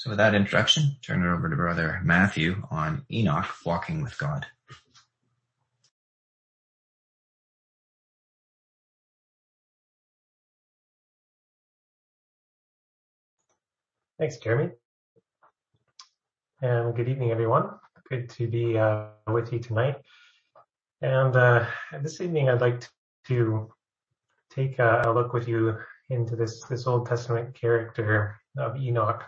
So with that introduction, turn it over to Brother Matthew on Enoch walking with God. Thanks, Jeremy. And good evening, everyone. Good to be with you tonight. And this evening, I'd like to take a look with you into this Old Testament character of Enoch.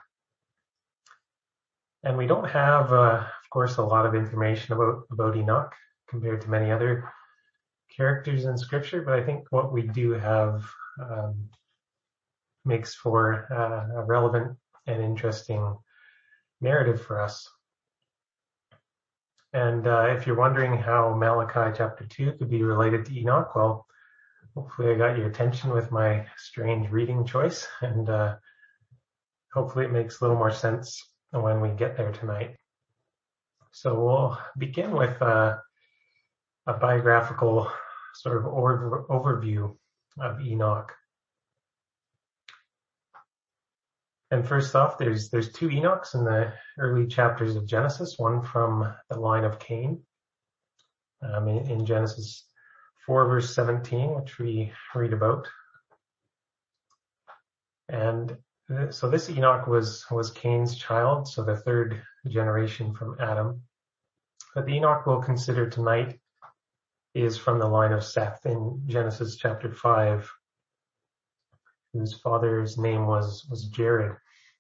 And we don't have, of course, a lot of information about Enoch compared to many other characters in Scripture, but I think what we do have makes for a relevant and interesting narrative for us. And if you're wondering how Malachi chapter 2 could be related to Enoch, well, hopefully I got your attention with my strange reading choice, and hopefully it makes a little more sense when we get there tonight. So we'll begin with a biographical sort of overview of Enoch. And first off, there's two Enochs in the early chapters of Genesis, one from the line of Cain in Genesis 4 verse 17, which we read about. And so this Enoch was Cain's child, so the third generation from Adam. But the Enoch we'll consider tonight is from the line of Seth in Genesis chapter 5, whose father's name was Jared.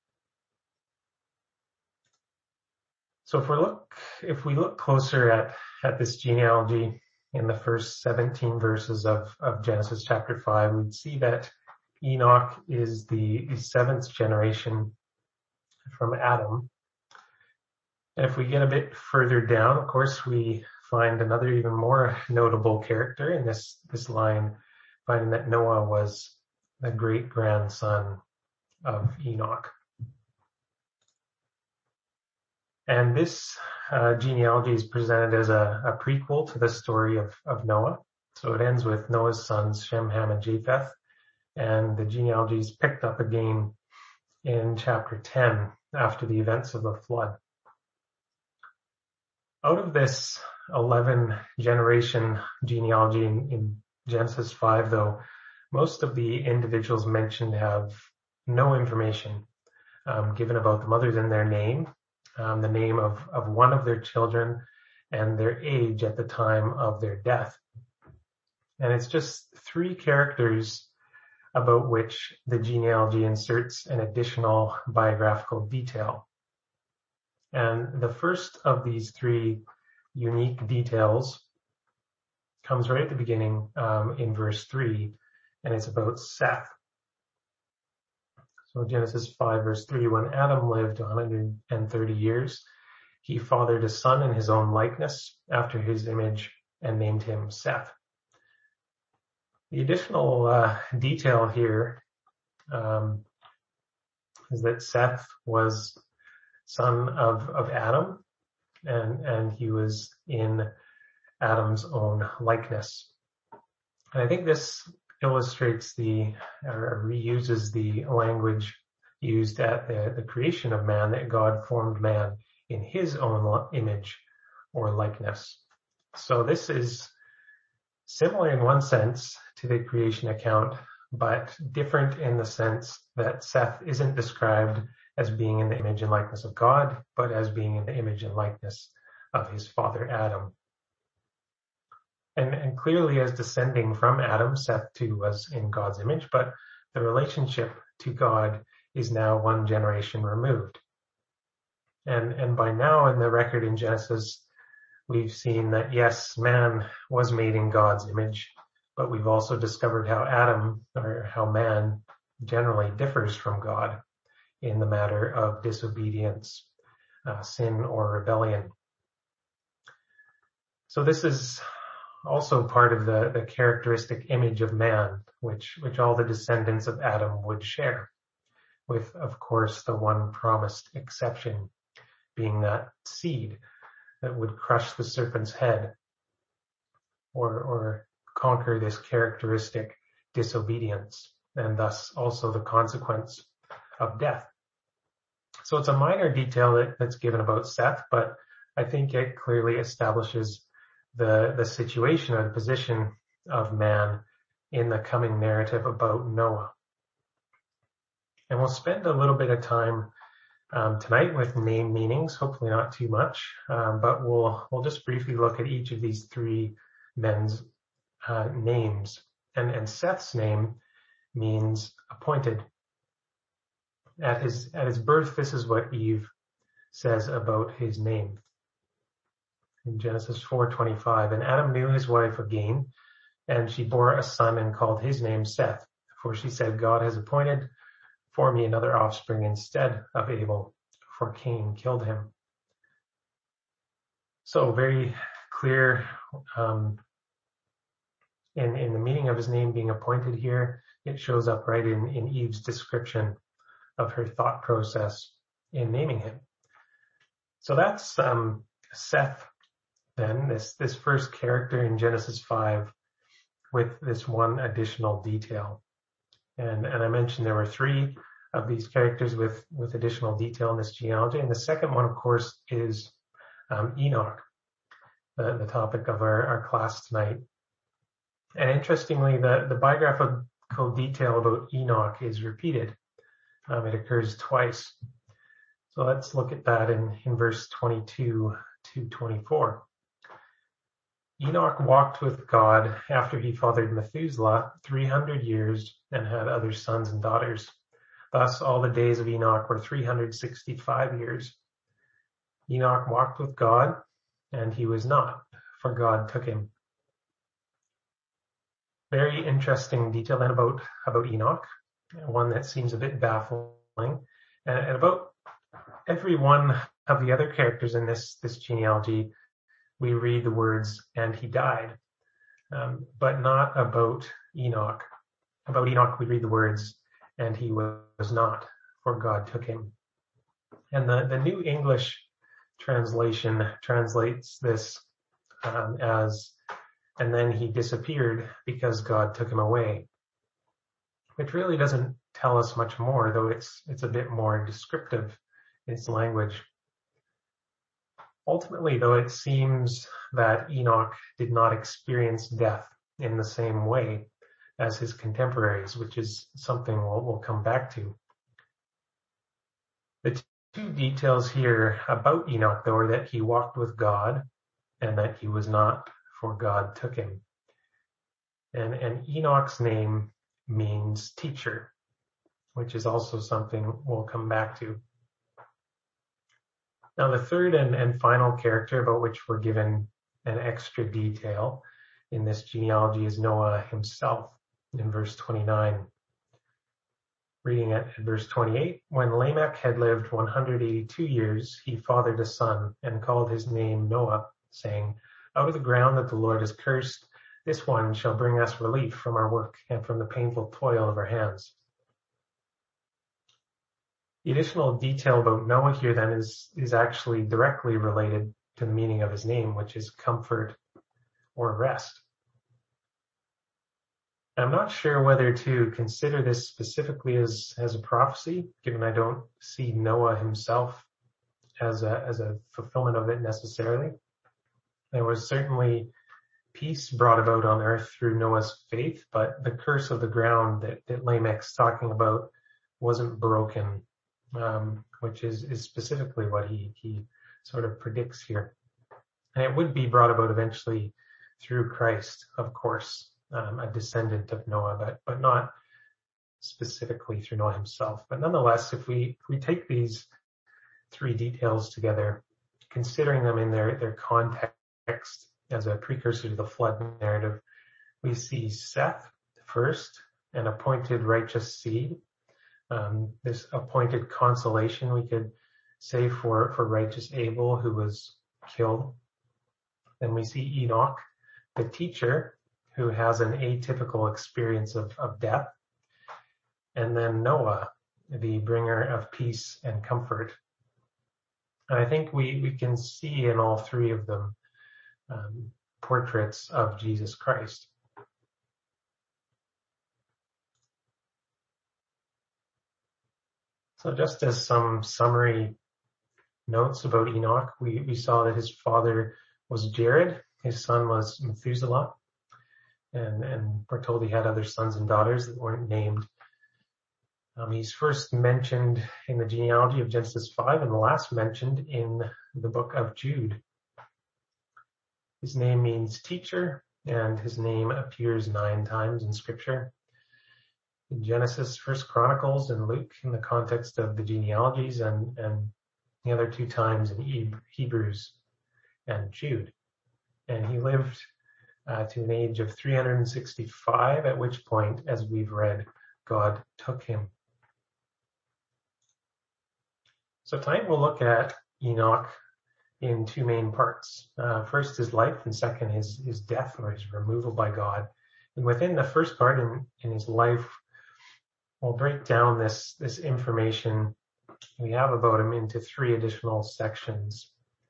So if we look closer at this genealogy in the first 17 verses of Genesis chapter 5, we'd see that Enoch is the seventh generation from Adam. And if we get a bit further down, of course, we find another even more notable character in this line, finding that Noah was the great-grandson of Enoch. And this genealogy is presented as a prequel to the story of Noah. So it ends with Noah's sons, Shem, Ham, and Japheth. And the genealogy is picked up again in chapter 10 after the events of the flood. Out of this 11 generation genealogy in Genesis 5, though, most of the individuals mentioned have no information given about them other than their name, the name of one of their children, and their age at the time of their death. And it's just three characters about which the genealogy inserts an additional biographical detail. And the first of these three unique details comes right at the beginning in verse 3, and it's about Seth. So Genesis 5 verse 3, when Adam lived 130 years, he fathered a son in his own likeness after his image and named him Seth. The additional detail here is that Seth was son of Adam, and he was in Adam's own likeness. And I think this illustrates or reuses the language used at the creation of man, that God formed man in his own image or likeness. So this is similar in one sense to the creation account, but different in the sense that Seth isn't described as being in the image and likeness of God, but as being in the image and likeness of his father Adam. And clearly, as descending from Adam, Seth too was in God's image, but the relationship to God is now one generation removed. And by now in the record in Genesis, we've seen that yes, man was made in God's image, but we've also discovered how man generally differs from God in the matter of disobedience, sin, or rebellion. So this is also part of the characteristic image of man, which all the descendants of Adam would share, with, of course, the one promised exception being that seed that would crush the serpent's head or conquer this characteristic disobedience, and thus also the consequence of death. So it's a minor detail that's given about Seth, but I think it clearly establishes the situation or the position of man in the coming narrative about Noah. And we'll spend a little bit of time tonight with name meanings, hopefully not too much, but we'll just briefly look at each of these three men's names. And Seth's name means appointed. At his birth, this is what Eve says about his name. In Genesis 4:25, and Adam knew his wife again, and she bore a son and called his name Seth, for she said, God has appointed for me another offspring instead of Abel, for Cain killed him. So very clear in the meaning of his name being appointed here. It shows up right in Eve's description of her thought process in naming him. So that's Seth, then, this first character in Genesis 5 with this one additional detail. And I mentioned there were three of these characters with additional detail in this genealogy. And the second one, of course, is Enoch, the topic of our class tonight. And interestingly, the biographical detail about Enoch is repeated. It occurs twice. So let's look at that in verse 22 to 24. Enoch walked with God after he fathered Methuselah 300 years and had other sons and daughters. Thus all the days of Enoch were 365 years. Enoch walked with God, and he was not, for God took him. Very interesting detail then about Enoch, one that seems a bit baffling. And about every one of the other characters in this genealogy, we read the words, and he died, but not about Enoch. About Enoch, we read the words, and he was not, for God took him. And the New English translation translates this as, and then he disappeared because God took him away, which really doesn't tell us much more, though it's a bit more descriptive in its language. Ultimately, though, it seems that Enoch did not experience death in the same way as his contemporaries, which is something we'll come back to. The two details here about Enoch, though, are that he walked with God and that he was not, for God took him. And Enoch's name means teacher, which is also something we'll come back to. Now, the third and final character about which we're given an extra detail in this genealogy is Noah himself in verse 29. Reading at verse 28, when Lamech had lived 182 years, he fathered a son and called his name Noah, saying, out of the ground that the Lord has cursed, this one shall bring us relief from our work and from the painful toil of our hands. The additional detail about Noah here then is actually directly related to the meaning of his name, which is comfort or rest. I'm not sure whether to consider this specifically as a prophecy, given I don't see Noah himself as a fulfillment of it necessarily. There was certainly peace brought about on earth through Noah's faith, but the curse of the ground that Lamech's talking about wasn't broken, which is specifically what he sort of predicts here. And it would be brought about eventually through Christ, of course, a descendant of Noah, but not specifically through Noah himself. But nonetheless, if we take these three details together, considering them in their context as a precursor to the flood narrative, we see Seth first, an appointed righteous seed. This appointed consolation, we could say, for righteous Abel, who was killed. Then we see Enoch, the teacher, who has an atypical experience of death. And then Noah, the bringer of peace and comfort. And I think we can see in all three of them portraits of Jesus Christ. So just as some summary notes about Enoch, we saw that his father was Jared, his son was Methuselah, and we're told he had other sons and daughters that weren't named. He's first mentioned in the genealogy of Genesis 5 and the last mentioned in the book of Jude. His name means teacher, and his name appears 9 times in Scripture. In Genesis, First Chronicles, and Luke in the context of the genealogies, and the other 2 times in Hebrews and Jude. And he lived to an age of 365, at which point, as we've read, God took him. So tonight we'll look at Enoch in 2 main parts. First, his life, and second, his death or his removal by God. And within the first part, in his life, we'll break down this information we have about him into 3 additional sections,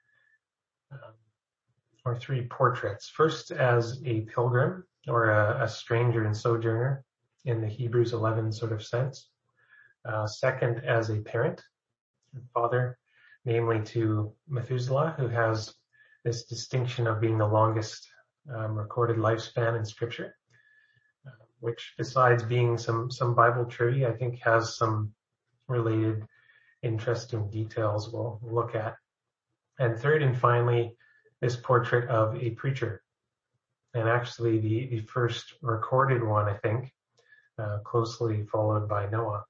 or 3 portraits. First, as a pilgrim or a stranger and sojourner in the Hebrews 11 sort of sense. Second, as a parent and father, namely to Methuselah, who has this distinction of being the longest recorded lifespan in Scripture, which, besides being some Bible trivia, I think has some related interesting details we'll look at. And third and finally, this portrait of a preacher, and actually the first recorded one, I think, closely followed by Noah.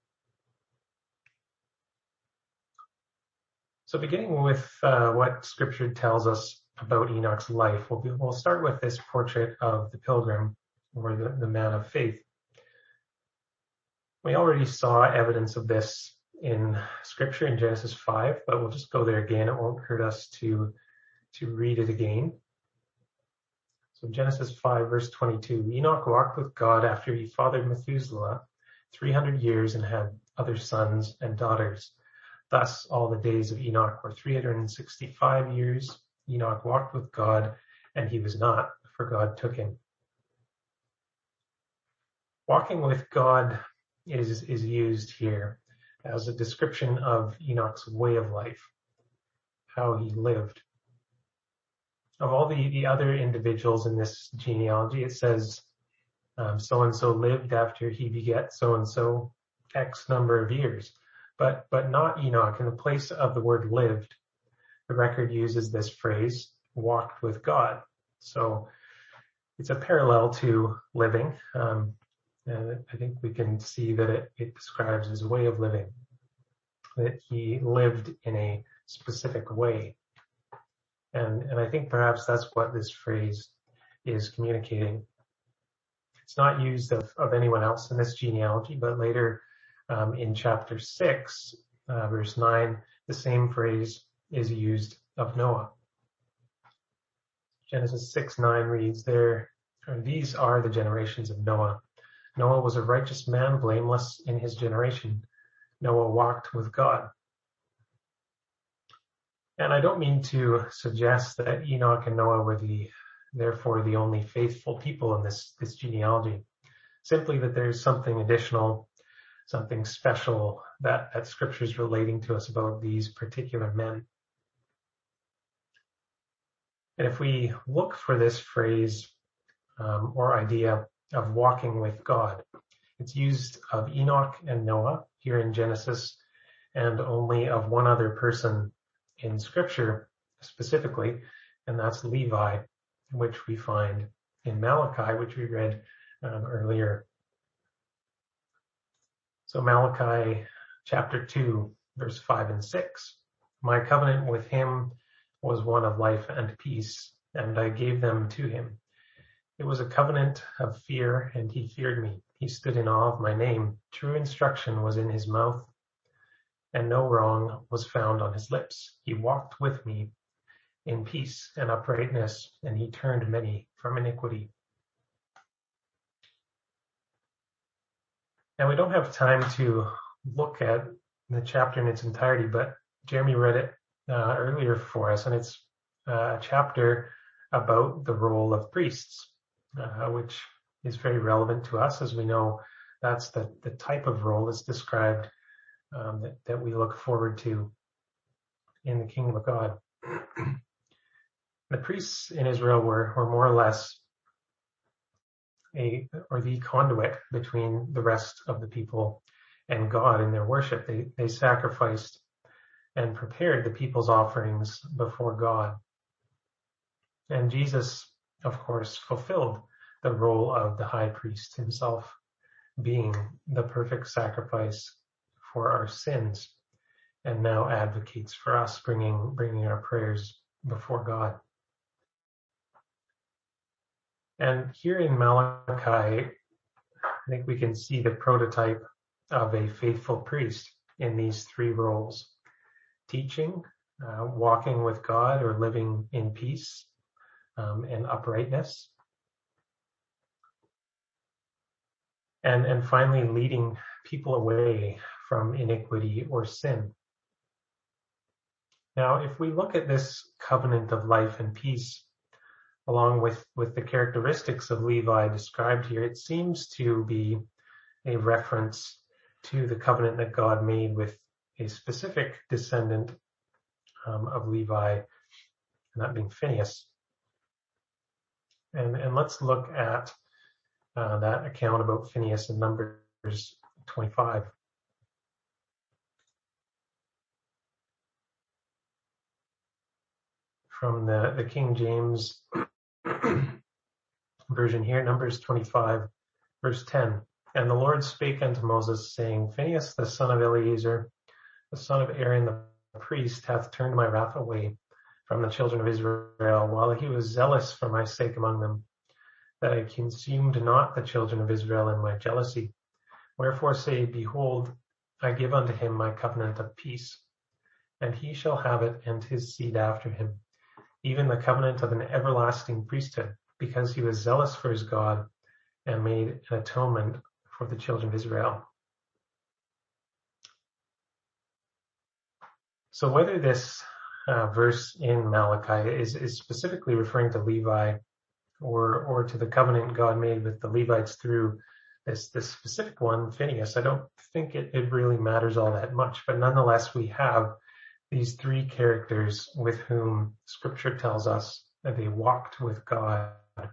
So beginning with what Scripture tells us about Enoch's life, we'll start with this portrait of the pilgrim, or the man of faith. We already saw evidence of this in Scripture in Genesis 5, but we'll just go there again. It won't hurt us to read it again. So Genesis 5, verse 22, Enoch walked with God after he fathered Methuselah 300 years and had other sons and daughters. Thus, all the days of Enoch were 365 years. Enoch walked with God, and he was not, for God took him. Walking with God is used here as a description of Enoch's way of life, how he lived. Of all the other individuals in this genealogy, it says so-and-so lived after he beget so-and-so X number of years, but not Enoch. In the place of the word lived, the record uses this phrase, walked with God. So it's a parallel to living. And I think we can see that it describes his way of living, that he lived in a specific way. And I think perhaps that's what this phrase is communicating. It's not used of anyone else in this genealogy, but later in chapter 6, verse 9, the same phrase is used of Noah. Genesis 6:9 reads, these are the generations of Noah. Noah was a righteous man, blameless in his generation. Noah walked with God. And I don't mean to suggest that Enoch and Noah were therefore the only faithful people in this genealogy. Simply that there's something additional, something special that Scripture is relating to us about these particular men. And if we look for this phrase or idea of walking with God, it's used of Enoch and Noah here in Genesis, and only of one other person in Scripture specifically, and that's Levi, which we find in Malachi, which we read earlier. So Malachi chapter 2, verse 5 and 6. My covenant with him was one of life and peace, and I gave them to him. It was a covenant of fear, and he feared me. He stood in awe of my name. True instruction was in his mouth, and no wrong was found on his lips. He walked with me in peace and uprightness, and he turned many from iniquity. And we don't have time to look at the chapter in its entirety, but Jeremy read it earlier for us, and it's a chapter about the role of priests, which is very relevant to us, as we know that's the type of role that's described that we look forward to in the kingdom of God. The priests in Israel were more or less the conduit between the rest of the people and God in their worship. They sacrificed and prepared the people's offerings before God. And Jesus, of course, fulfilled the role of the high priest himself, being the perfect sacrifice for our sins, and now advocates for us, bringing our prayers before God. And here in Malachi, I think we can see the prototype of a faithful priest in these three roles: teaching, walking with God or living in peace and uprightness, and finally leading people away from iniquity or sin. Now, if we look at this covenant of life and peace, along with the characteristics of Levi described here, it seems to be a reference to the covenant that God made with a specific descendant of Levi, and that being Phinehas. And let's look at that account about Phinehas in Numbers 25. From the King James version here, Numbers 25, verse 10. And the Lord spake unto Moses, saying, Phinehas, the son of Eleazar, the son of Aaron the priest, hath turned my wrath away from the children of Israel, while he was zealous for my sake among them, that I consumed not the children of Israel in my jealousy. Wherefore say, Behold, I give unto him my covenant of peace, and he shall have it, and his seed after him, even the covenant of an everlasting priesthood, because he was zealous for his God, and made an atonement for the children of Israel. So whether this verse in Malachi is specifically referring to Levi or to the covenant God made with the Levites through this specific one, Phinehas, I don't think it really matters all that much. But nonetheless, we have these three characters with whom Scripture tells us that they walked with God.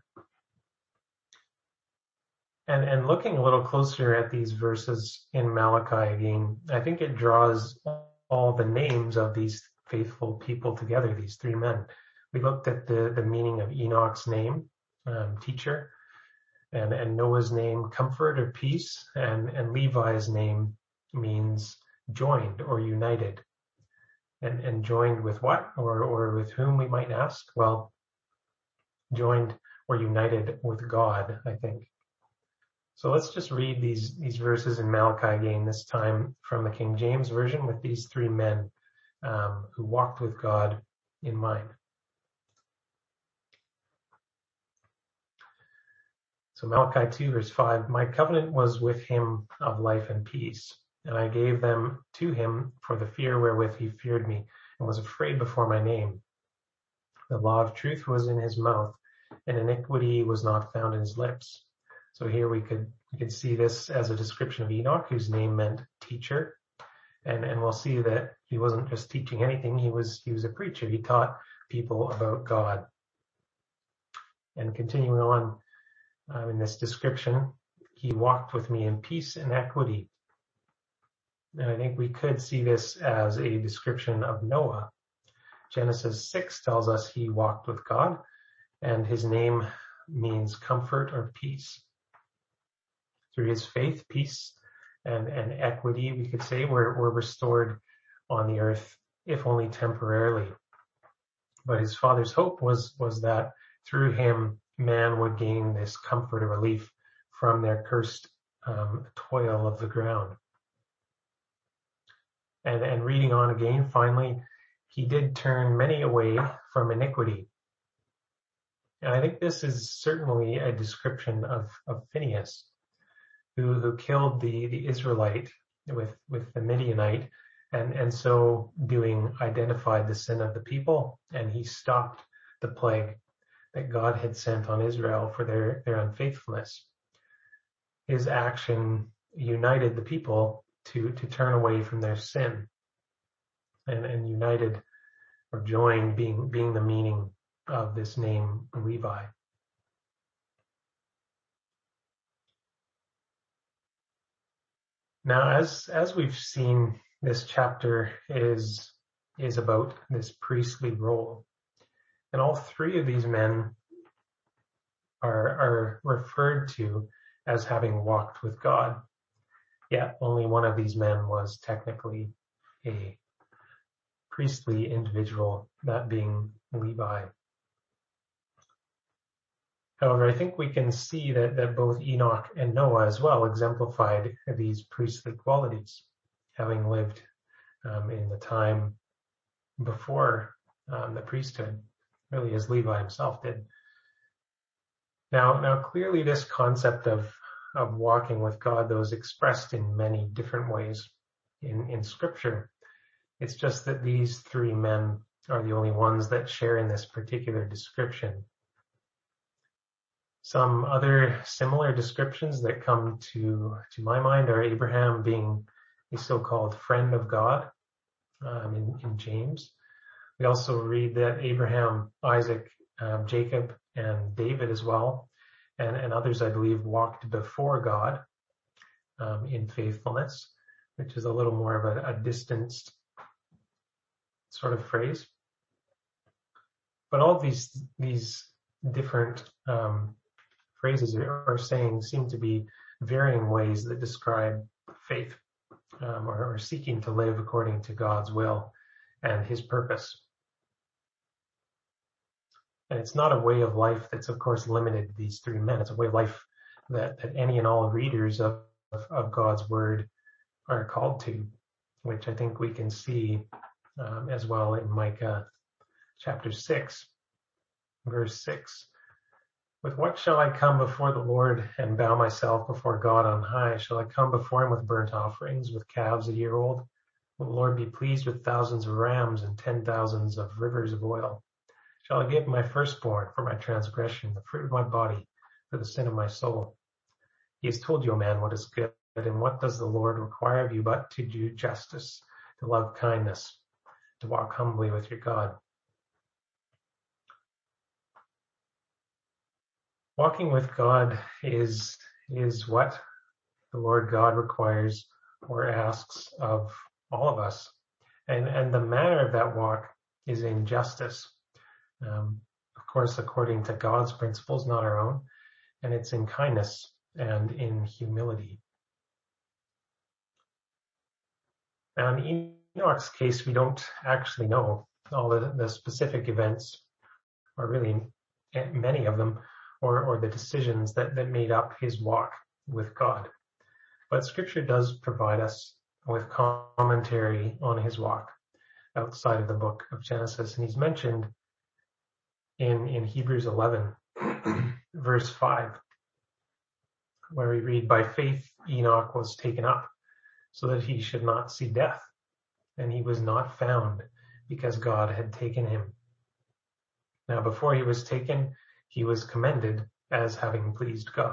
And looking a little closer at these verses in Malachi again, I think it draws all the names of these faithful people together, these three men. We looked at the meaning of Enoch's name, teacher, and Noah's name, comfort or peace, and Levi's name means joined or united. And joined with what, or with whom, we might ask? Well, joined or united with God, I think. So let's just read these verses in Malachi again, this time from the King James Version, with these three men who walked with God in mind. So Malachi 2, verse 5, My covenant was with him of life and peace, and I gave them to him for the fear wherewith he feared me, and was afraid before my name. The law of truth was in his mouth, and iniquity was not found in his lips. So here we could see this as a description of Enoch, whose name meant teacher, and we'll see that he wasn't just teaching anything; he was a preacher. He taught people about God. And continuing on in this description, he walked with me in peace and equity. And I think we could see this as a description of Noah. Genesis 6 tells us he walked with God, and his name means comfort or peace. Through his faith, peace and equity, we could say, were restored on the earth, if only temporarily. But his father's hope was that through him, man would gain this comfort or relief from their cursed toil of the ground. And reading on again, finally, he did turn many away from iniquity. And I think this is certainly a description of Phinehas, who killed the Israelite with the Midianite, and so doing identified the sin of the people, and he stopped the plague that God had sent on Israel for their unfaithfulness. His action united the people to turn away from their sin, and united or joined being the meaning of this name Levi. Now, as we've seen, this chapter is about this priestly role. And all three of these men are referred to as having walked with God. Yet only one of these men was technically a priestly individual, that being Levi. However, I think we can see that both Enoch and Noah as well exemplified these priestly qualities, having lived in the time before the priesthood, really as Levi himself did. Now clearly this concept of walking with God, though, is expressed in many different ways in Scripture. It's just that these three men are the only ones that share in this particular description. Some other similar descriptions that come to my mind are Abraham being a so-called friend of God in James. We also read that Abraham, Isaac, Jacob, and David as well, and others, I believe, walked before God in faithfulness, which is a little more of a distanced sort of phrase. But all of these different phrases or sayings seem to be varying ways that describe faith or seeking to live according to God's will and his purpose. And it's not a way of life that's, of course, limited to these three men. It's a way of life that any and all readers of God's word are called to, which I think we can see as well in Micah chapter 6, verse 6. With what shall I come before the Lord and bow myself before God on high? Shall I come before him with burnt offerings, with calves a year old? Will the Lord be pleased with thousands of rams and 10,000s of rivers of oil? Shall I give my firstborn for my transgression, the fruit of my body for the sin of my soul? He has told you, O man, what is good, and what does the Lord require of you but to do justice, to love kindness, to walk humbly with your God? Walking with God is what the Lord God requires or asks of all of us. And the manner of that walk is in justice. Of course, according to God's principles, not our own. And it's in kindness and in humility. Now, in Enoch's case, we don't actually know all the specific events, or really many of them, or the decisions that made up his walk with God. But Scripture does provide us with commentary on his walk outside of the book of Genesis. And he's mentioned in Hebrews 11, verse 5, where we read, by faith Enoch was taken up, so that he should not see death. And he was not found, because God had taken him. Now, before he was taken, he was commended as having pleased God.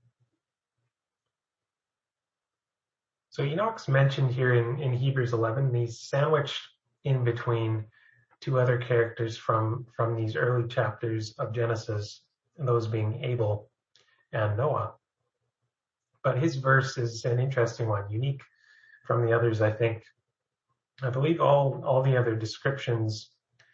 So Enoch's mentioned here in Hebrews 11, and he's sandwiched in between two other characters from these early chapters of Genesis, those being Abel and Noah. But his verse is an interesting one, unique from the others, I think. I believe all the other descriptions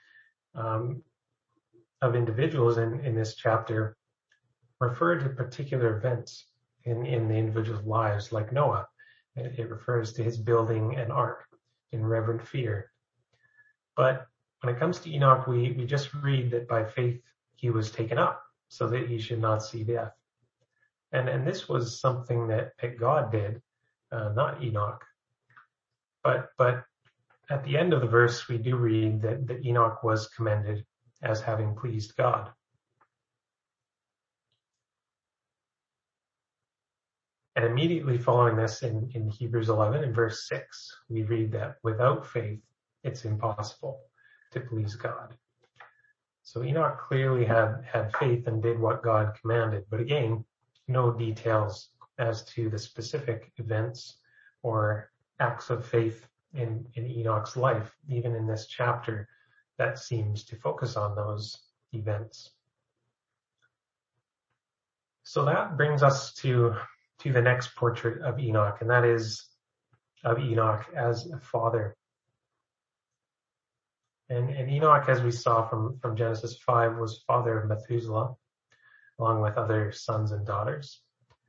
of individuals in this chapter refer to particular events in the individual's lives, like Noah. It refers to his building an ark in reverent fear. But when it comes to Enoch, we just read that by faith he was taken up, so that he should not see death. And this was something that God did, not Enoch. But at the end of the verse, we do read that Enoch was commended as having pleased God. And immediately following this in Hebrews 11 in verse 6, we read that without faith, it's impossible to please God. So Enoch clearly had faith and did what God commanded. But again, no details as to the specific events or acts of faith in Enoch's life, even in this chapter that seems to focus on those events. So that brings us to the next portrait of Enoch, and that is of Enoch as a father. And Enoch, as we saw from Genesis 5, was father of Methuselah, along with other sons and daughters.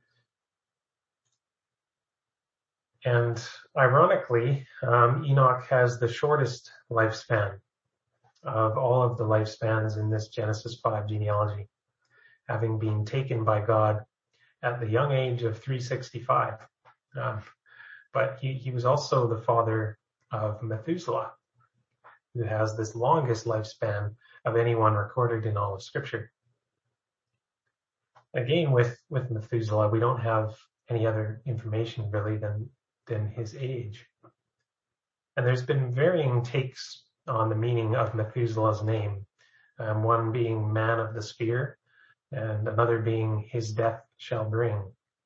And ironically, Enoch has the shortest lifespan of all of the lifespans in this Genesis 5 genealogy, having been taken by God at the young age of 365. But he was also the father of Methuselah, who has this longest lifespan of anyone recorded in all of Scripture. Again, with Methuselah, we don't have any other information really than his age. And there's been varying takes on the meaning of Methuselah's name, one being man of the sphere, and another being his death shall bring.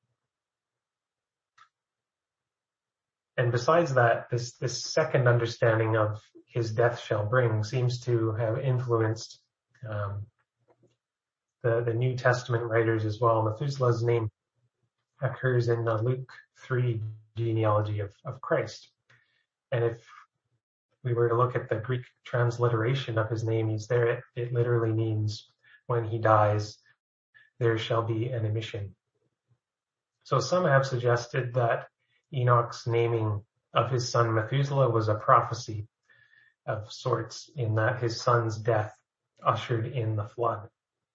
And besides that, this second understanding of his death shall bring seems to have influenced the New Testament writers as well. Methuselah's name occurs in the Luke 3 genealogy of Christ. And if we were to look at the Greek transliteration of his name, it literally means when he dies, there shall be an emission. So some have suggested that Enoch's naming of his son Methuselah was a prophecy of sorts, in that his son's death ushered in the flood.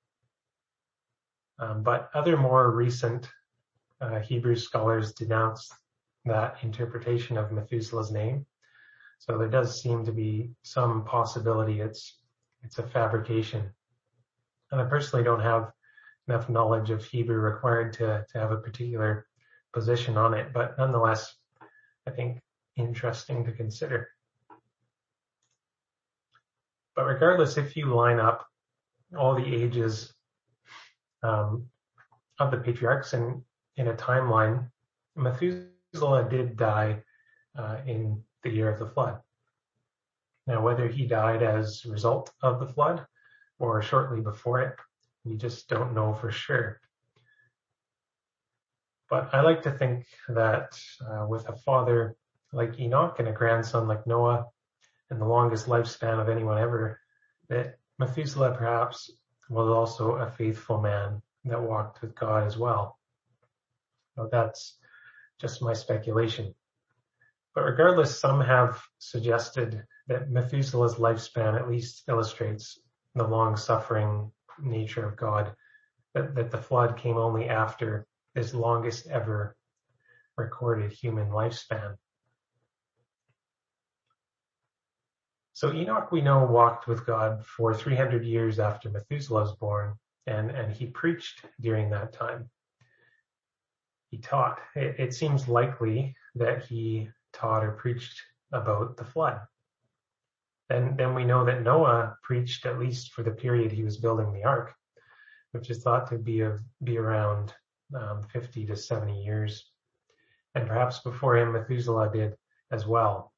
But other more recent Hebrew scholars denounce that interpretation of Methuselah's name. So there does seem to be some possibility it's a fabrication. And I personally don't have enough knowledge of Hebrew required to have a particular position on it, but nonetheless, I think interesting to consider. But regardless, if you line up all the ages of the patriarchs in a timeline, Methuselah did die in the year of the flood. Now, whether he died as a result of the flood or shortly before it, we just don't know for sure. But I like to think that with a father like Enoch and a grandson like Noah, and the longest lifespan of anyone ever, that Methuselah perhaps was also a faithful man that walked with God as well. Now, that's just my speculation. But regardless, some have suggested that Methuselah's lifespan at least illustrates the long-suffering nature of God, that the flood came only after this longest ever recorded human lifespan. So Enoch, we know, walked with God for 300 years after Methuselah was born, and he preached during that time. He taught. It seems likely that he taught or preached about the flood. Then we know that Noah preached at least for the period he was building the ark, which is thought to be around 50 to 70 years. And perhaps before him, Methuselah did as well.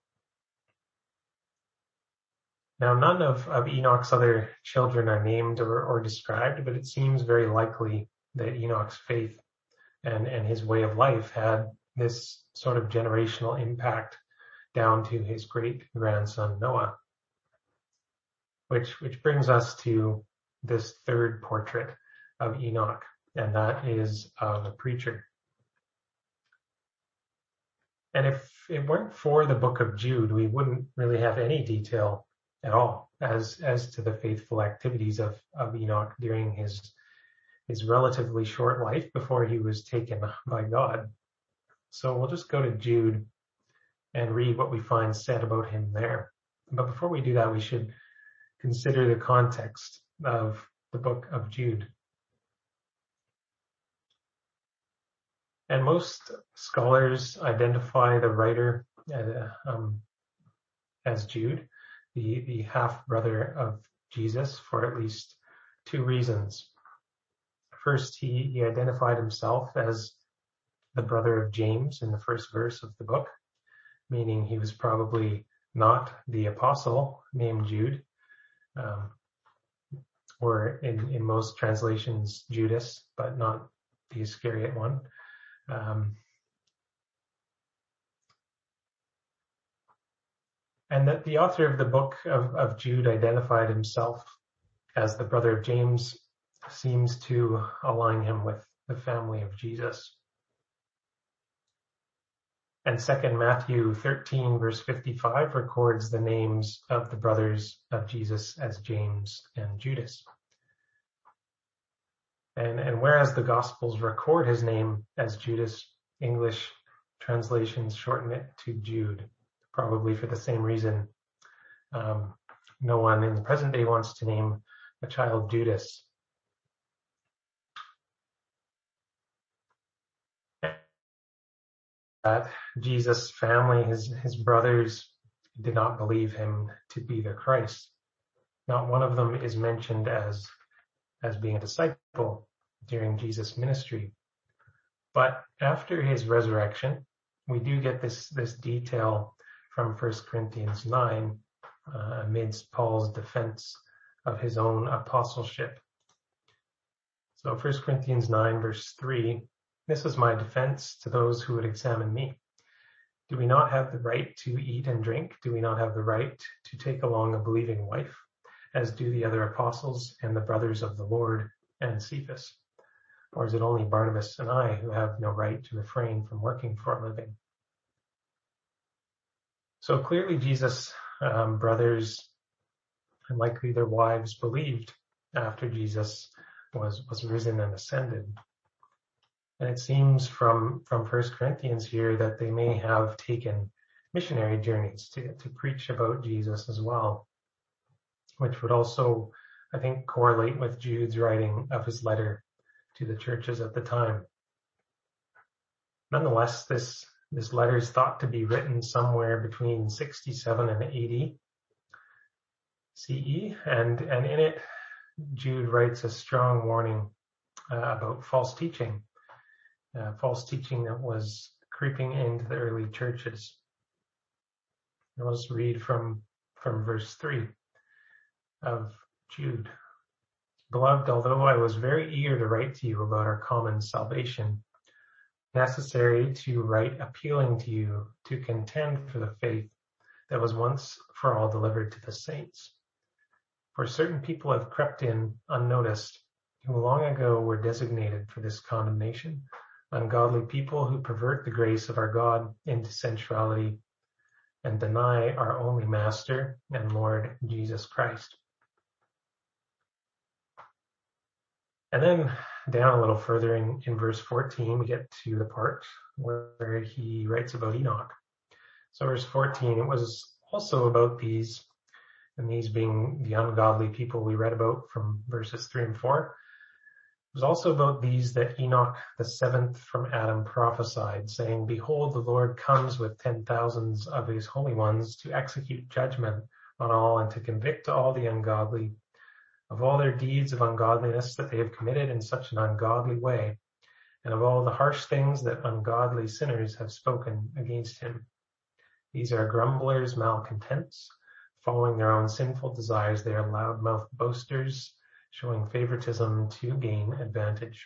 Now, none of Enoch's other children are named or described, but it seems very likely that Enoch's faith and his way of life had this sort of generational impact down to his great-grandson Noah. Which brings us to this third portrait of Enoch, and that is of a preacher. And if it weren't for the book of Jude, we wouldn't really have any detail at all as to the faithful activities of Enoch during his relatively short life before he was taken by God. So we'll just go to Jude and read what we find said about him there. But before we do that, we should consider the context of the book of Jude. And most scholars identify the writer as Jude, the half-brother of Jesus, for at least two reasons. First, he identified himself as the brother of James in the first verse of the book. meaning he was probably not the apostle named Jude, or in most translations Judas, but not the Iscariot one. And that the author of the book of Jude identified himself as the brother of James seems to align him with the family of Jesus. And 2 Matthew 13 verse 55 records the names of the brothers of Jesus as James and Judas. And whereas the Gospels record his name as Judas, English translations shorten it to Jude, probably for the same reason. No one in the present day wants to name a child Judas. That Jesus' family, his brothers, did not believe him to be the Christ. Not one of them is mentioned as being a disciple during Jesus' ministry. But after his resurrection, we do get this detail from 1 Corinthians 9 amidst Paul's defense of his own apostleship. So 1 Corinthians 9 verse 3, "This is my defense to those who would examine me. Do we not have the right to eat and drink? Do we not have the right to take along a believing wife, as do the other apostles and the brothers of the Lord and Cephas? Or is it only Barnabas and I who have no right to refrain from working for a living?" So clearly Jesus' brothers and likely their wives believed after Jesus was risen and ascended. And it seems from 1 Corinthians here that they may have taken missionary journeys to preach about Jesus as well, which would also, I think, correlate with Jude's writing of his letter to the churches at the time. Nonetheless, this letter is thought to be written somewhere between 67 and 80 CE, and in it, Jude writes a strong warning about false teaching that was creeping into the early churches. I'll just read from verse 3 of Jude. "Beloved, although I was very eager to write to you about our common salvation, necessary to write appealing to you to contend for the faith that was once for all delivered to the saints. For certain people have crept in unnoticed, who long ago were designated for this condemnation, ungodly people who pervert the grace of our God into sensuality and deny our only Master and Lord Jesus Christ." And then down a little further in verse 14, we get to the part where he writes about Enoch. So verse 14, "It was also about these," and these being the ungodly people we read about from verses 3 and 4, "It was also about these that Enoch, the seventh from Adam, prophesied, saying, Behold, the Lord comes with 10,000s of his holy ones to execute judgment on all and to convict all the ungodly of all their deeds of ungodliness that they have committed in such an ungodly way, and of all the harsh things that ungodly sinners have spoken against him. These are grumblers, malcontents, following their own sinful desires. They are loud-mouthed boasters, showing favoritism to gain advantage."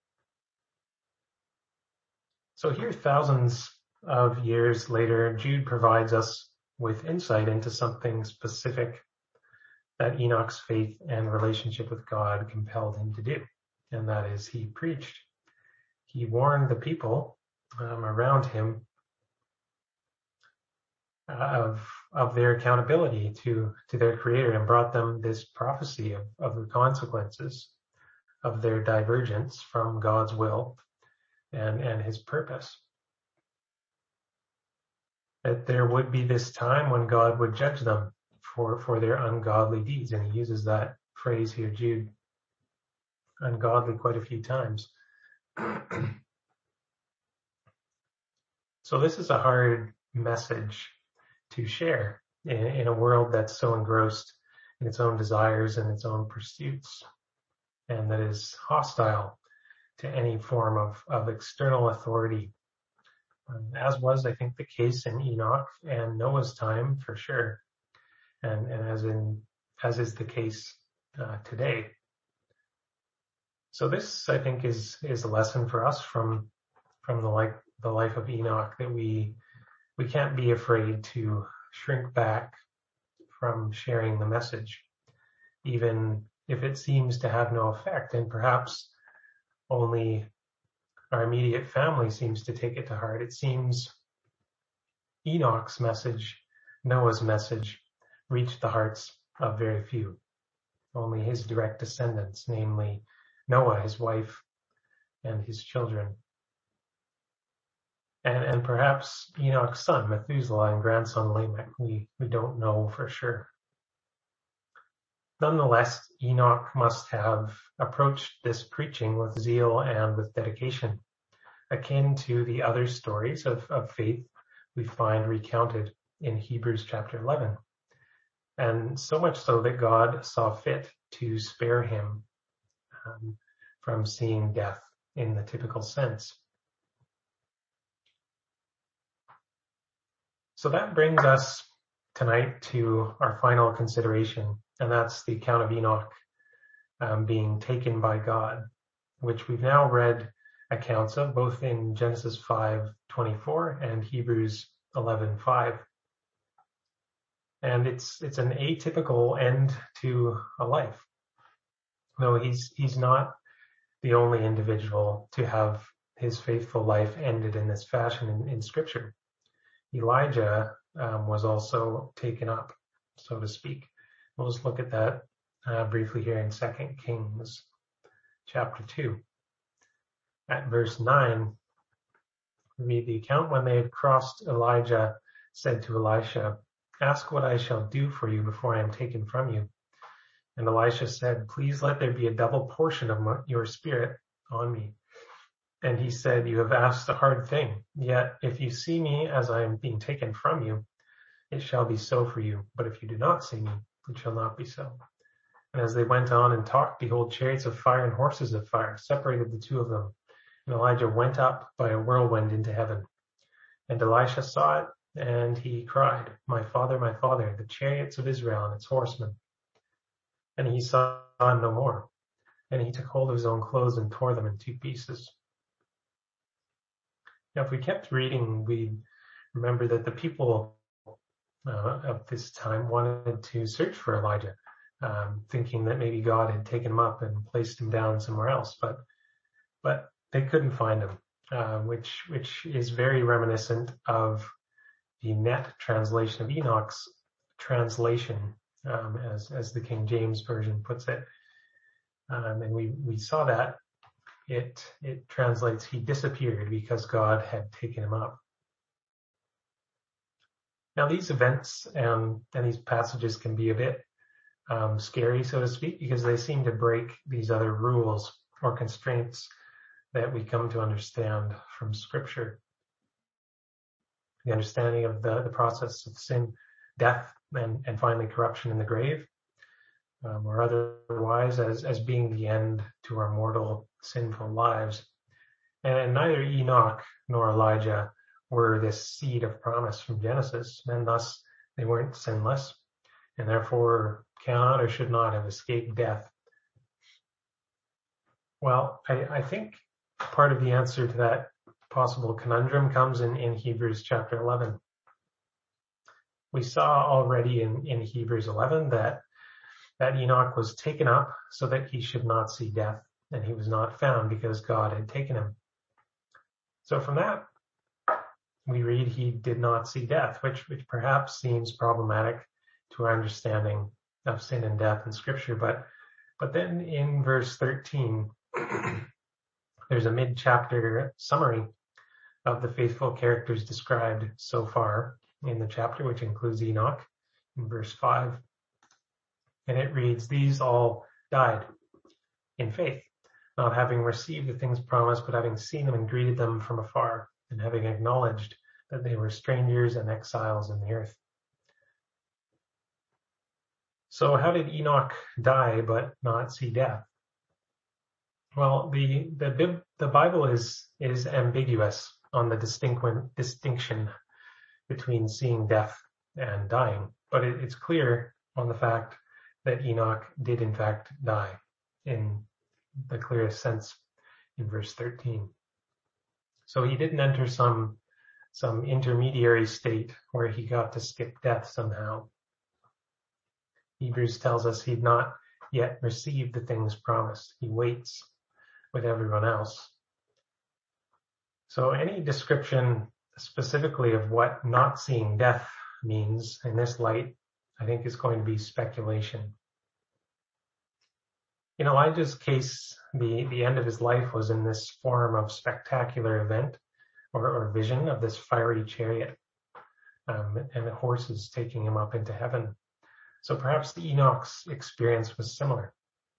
So here, thousands of years later, Jude provides us with insight into something specific that Enoch's faith and relationship with God compelled him to do. And that is, he preached. He warned the people around him of their accountability to their Creator, and brought them this prophecy of the consequences of their divergence from God's will and his purpose. That there would be this time when God would judge them for their ungodly deeds. And he uses that phrase here, Jude, ungodly, quite a few times. So this is a hard message to share in a world that's so engrossed in its own desires and its own pursuits, and that is hostile to any form of external authority as was, I think, the case in Enoch and Noah's time for sure, and as is the case today. So this, I think, is a lesson for us from the life of Enoch, that we can't be afraid to shrink back from sharing the message, even if it seems to have no effect, and perhaps only our immediate family seems to take it to heart. It seems Enoch's message, Noah's message, reached the hearts of very few. Only his direct descendants, namely Noah, his wife, and his children. And perhaps Enoch's son, Methuselah, and grandson Lamech. We don't know for sure. Nonetheless, Enoch must have approached this preaching with zeal and with dedication, akin to the other stories of faith we find recounted in Hebrews chapter 11. And so much so that God saw fit to spare him from seeing death in the typical sense. So that brings us tonight to our final consideration, and that's the account of Enoch being taken by God, which we've now read accounts of both in Genesis 5:24 and Hebrews 11:5. And it's an atypical end to a life. No, he's not the only individual to have his faithful life ended in this fashion in Scripture. Elijah was also taken up, so to speak. We'll just look at that briefly here in 2 Kings chapter 2. At verse 9, we read the account. When they had crossed, Elijah said to Elisha, "Ask what I shall do for you before I am taken from you." And Elisha said, "Please let there be a double portion of your spirit on me." And he said, "You have asked a hard thing. Yet if you see me as I am being taken from you, it shall be so for you. But if you do not see me, it shall not be so." And as they went on and talked, behold, chariots of fire and horses of fire separated the two of them. And Elijah went up by a whirlwind into heaven. And Elisha saw it, and he cried, my father, the chariots of Israel and its horsemen." And he saw no more. And he took hold of his own clothes and tore them in two pieces. Now, if we kept reading, we'd remember that the people of this time wanted to search for Elijah, thinking that maybe God had taken him up and placed him down somewhere else, but they couldn't find him, which is very reminiscent of the Net translation of Enoch's translation, as the King James Version puts it. And we saw that it translates, "He disappeared because God had taken him up." Now, these events and these passages can be a bit scary, so to speak, because they seem to break these other rules or constraints that we come to understand from Scripture. The understanding of the process of sin, death, and finally corruption in the grave, or otherwise as being the end to our mortal, sinful lives. And neither Enoch nor Elijah were this seed of promise from Genesis, and thus they weren't sinless, and therefore cannot or should not have escaped death. Well, I think part of the answer to that possible conundrum comes in Hebrews chapter 11. We saw already in Hebrews 11 that Enoch was taken up so that he should not see death, and he was not found because God had taken him. So from that, we read he did not see death, which perhaps seems problematic to our understanding of sin and death in Scripture. But then in verse 13, there's a mid-chapter summary of the faithful characters described so far in the chapter, which includes Enoch, in verse 5. And it reads, "These all died in faith, not having received the things promised, but having seen them and greeted them from afar, and having acknowledged that they were strangers and exiles in the earth." So how did Enoch die but not see death? Well, the Bible is ambiguous on the distinction between seeing death and dying, but it's clear on the fact that Enoch did in fact die in the clearest sense in verse 13. So he didn't enter some intermediary state where he got to skip death somehow. Hebrews tells us he'd not yet received the things promised. He waits with everyone else. So any description specifically of what not seeing death means in this light, I think is going to be speculation. In Elijah's case, the end of his life was in this form of spectacular event or vision of this fiery chariot and the horses taking him up into heaven. So perhaps the Enoch's experience was similar.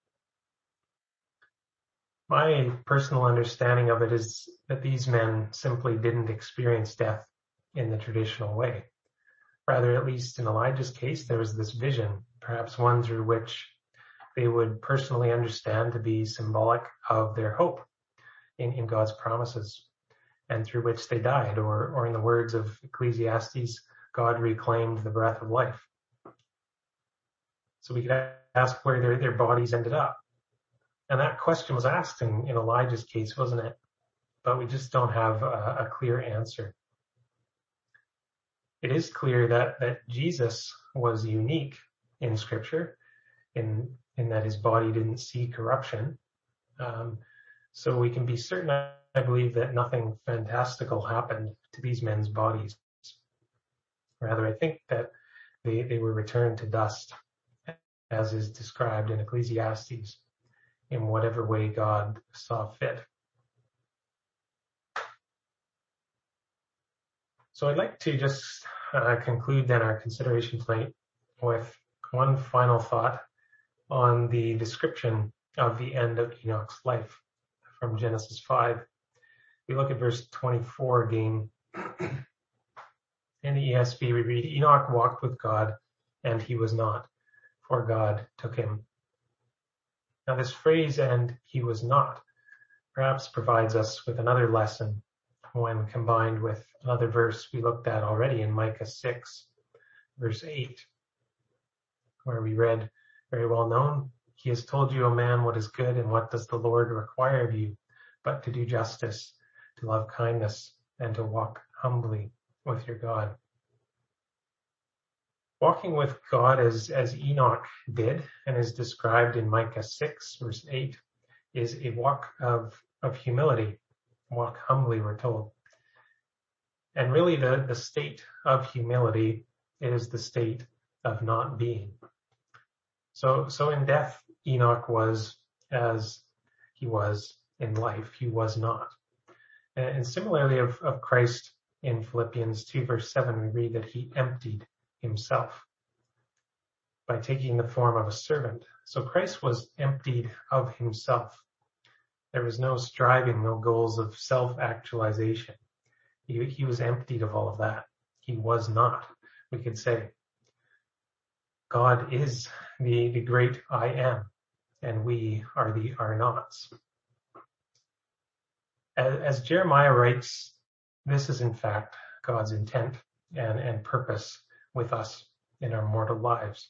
My personal understanding of it is that these men simply didn't experience death in the traditional way. Rather, at least in Elijah's case, there was this vision, perhaps one through which they would personally understand to be symbolic of their hope in God's promises, and through which they died, or in the words of Ecclesiastes, God reclaimed the breath of life. So we could ask where their bodies ended up. And that question was asked in Elijah's case, wasn't it? But we just don't have a clear answer. It is clear that Jesus was unique in Scripture, in that his body didn't see corruption. So we can be certain, I believe, that nothing fantastical happened to these men's bodies. Rather, I think that they were returned to dust, as is described in Ecclesiastes, in whatever way God saw fit. So I'd like to just conclude then our consideration tonight with one final thought on the description of the end of Enoch's life from Genesis 5. We look at verse 24 again. In the ESV we read, Enoch walked with God, and he was not, for God took him. Now this phrase, and he was not, perhaps provides us with another lesson when combined with another verse we looked at already in Micah 6, verse 8, where we read, very well known, he has told you, O man, what is good, and what does the Lord require of you, but to do justice, to love kindness, and to walk humbly with your God. Walking with God as Enoch did, and is described in Micah 6, verse 8, is a walk of humility. Walk humbly, we're told. And really the state of humility is the state of not being. So in death, Enoch was as he was in life. He was not. And similarly of Christ in Philippians 2, verse 7, we read that he emptied himself by taking the form of a servant. So Christ was emptied of himself. There was no striving, no goals of self-actualization. He was emptied of all of that. He was not, we could say. God is the great I am, and we are the are nots. As Jeremiah writes, this is in fact God's intent and purpose with us in our mortal lives.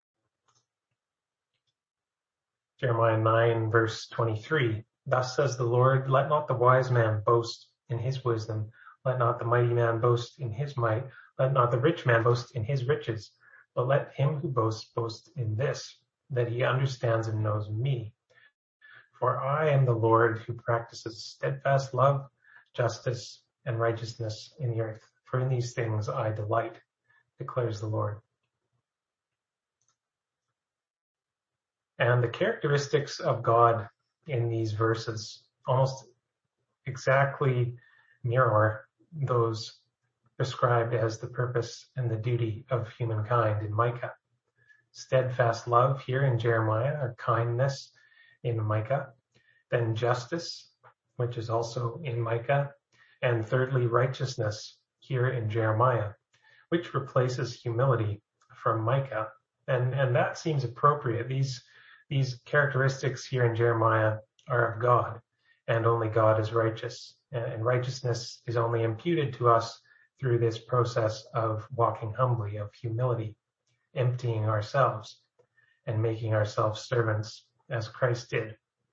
Jeremiah 9, verse 23, thus says the Lord, let not the wise man boast in his wisdom, let not the mighty man boast in his might, let not the rich man boast in his riches, but let him who boasts boast in this, that he understands and knows me. For I am the Lord who practices steadfast love, justice, and righteousness in the earth. For in these things I delight, declares the Lord. And the characteristics of God in these verses almost exactly mirror those prescribed as the purpose and the duty of humankind in Micah. Steadfast love here in Jeremiah, or kindness in Micah. Then justice, which is also in Micah. And thirdly, righteousness here in Jeremiah, which replaces humility from Micah. And that seems appropriate. These characteristics here in Jeremiah are of God, and only God is righteous. And righteousness is only imputed to us through this process of walking humbly, of humility, emptying ourselves and making ourselves servants as Christ did.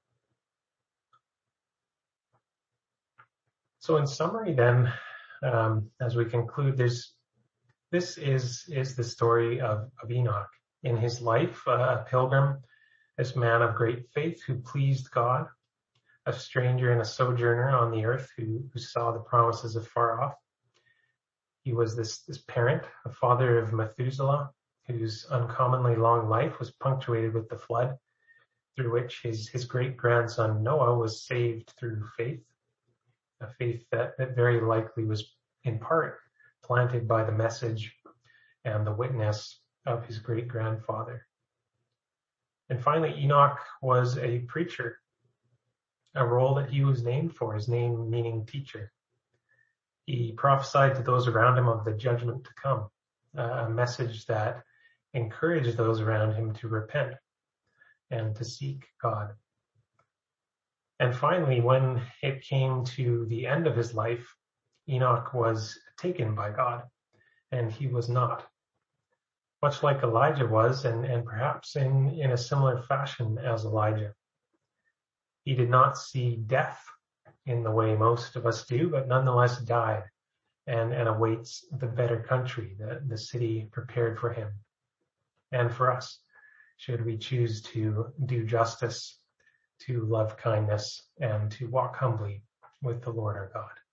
So in summary then, as we conclude, this is the story of Enoch. In his life, a pilgrim, this man of great faith who pleased God, a stranger and a sojourner on the earth who saw the promises afar off. He was this parent, a father of Methuselah, whose uncommonly long life was punctuated with the flood, through which his great-grandson Noah was saved through faith, a faith that very likely was in part planted by the message and the witness of his great-grandfather. And finally, Enoch was a preacher, a role that he was named for, his name meaning teacher. He prophesied to those around him of the judgment to come, a message that encouraged those around him to repent and to seek God. And finally, when it came to the end of his life, Enoch was taken by God, and he was not. Much like Elijah was, and perhaps in a similar fashion as Elijah. He did not see death in the way most of us do, but nonetheless died and awaits the better country, the city prepared for him and for us, should we choose to do justice, to love kindness, and to walk humbly with the Lord our God.